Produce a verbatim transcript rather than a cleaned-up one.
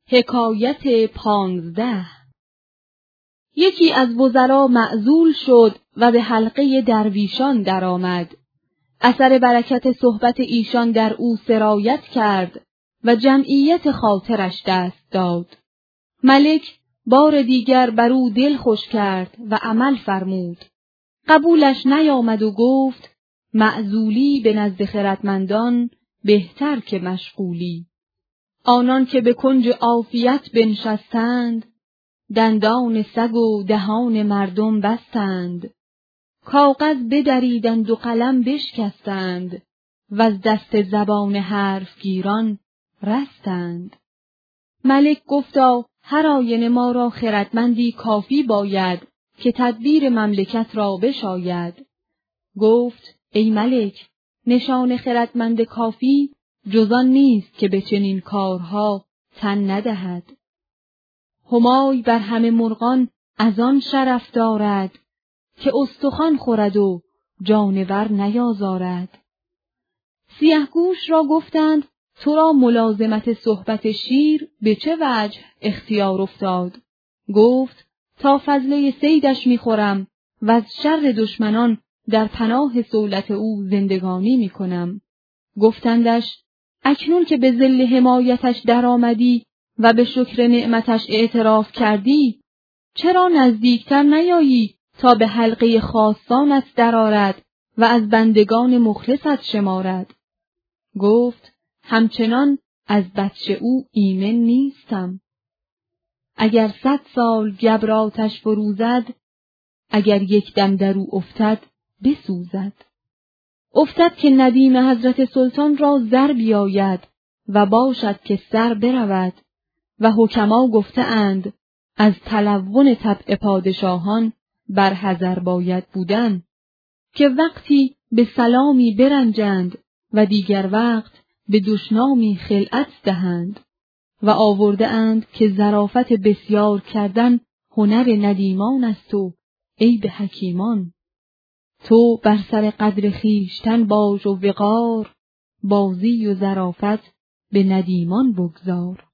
حکایت پانزده. یکی از وزرا معزول شد و به حلقه درویشان درآمد. اثر برکت صحبت ایشان در او سرایت کرد و جمعیت خاطرش دست داد. ملک بار دیگر بر او دل خوش کرد و عمل فرمود. قبولش نیامد و گفت معزولی به نزد خردمندان بهتر که مشغولی. آنان که به کنج عافیت بنشستند، دندان سگ و دهان مردم بستند. کاغذ بدریدند و قلم بشکستند، و از دست زبان حرف گیران رستند. ملک گفتا هر آینه ما را خردمندی کافی باید که تدبیر مملکت را بشاید. گفت ای ملک، نشان خردمند کافی جزان نیست که به چنین کارها تن ندهد. همای بر همه مرغان از آن شرف دارد که استخوان خورد و جانور نیازارد. سیهگوش را گفتند تو را ملازمت صحبت شیر به چه وجه اختیار افتاد؟ گفت تا فضله صیدش میخورم و از شر دشمنان در پناه صولت او زندگانی میکنم. گفتندش اکنون که به ظل حمایتش درآمدی و به شکر نعمتش اعتراف کردی، چرا نزدیکتر نیایی تا به حلقه خاصانت درآرد و از بندگان مخلصت شمارد؟ گفت همچنان از بطش او ایمن نیستم. اگر صد سال گبر آتش فروزد، اگر یک دم در او افتد بسوزد. افتد که ندیم حضرت سلطان را زر بیاید و باشد که سر برود. و حکما گفته اند از تلون طبع پادشاهان بر حذر باید بودن، که وقتی به سلامی برنجند و دیگر وقت به دشنامی خلعت دهند. و آورده اند که ظرافت بسیار کردن هنر ندیمان است و عیب حکیمان. تو بر سر قدر خویشتن باش و وقار، بازی و ظرافت به ندیمان بگذار.